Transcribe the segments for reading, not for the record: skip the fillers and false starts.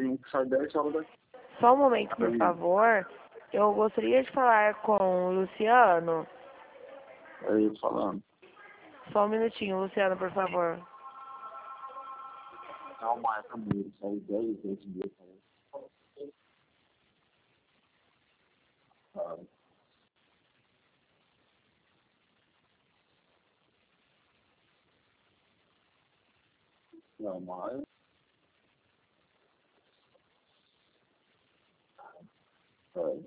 tem um que sai 10 horas daqui. Só um momento, por favor. Eu gostaria de falar com o Luciano. É ele falando. Só um minutinho, Luciano, por favor. Não, mas é muito, sai 10 vezes dia, cara. Não, mas... É.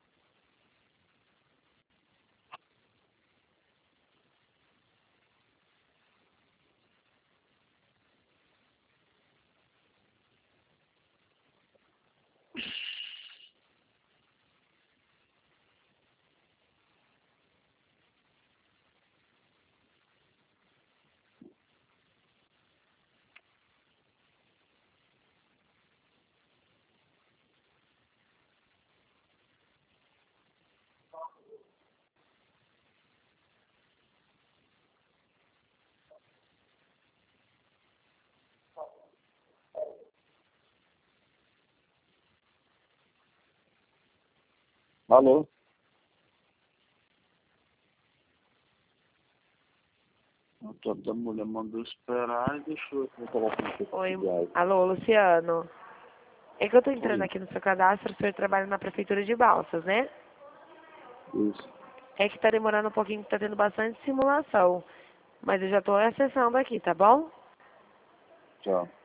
Alô? A mulher mandou esperar e deixou eu colocar no Oi, viagem. alô, Luciano. É que eu tô entrando Oi. aqui no seu cadastro, o senhor trabalha na prefeitura de Balsas, né? Isso. É que tá demorando um pouquinho, tá tendo bastante simulação. Mas eu já tô acessando aqui, tá bom? Tchau.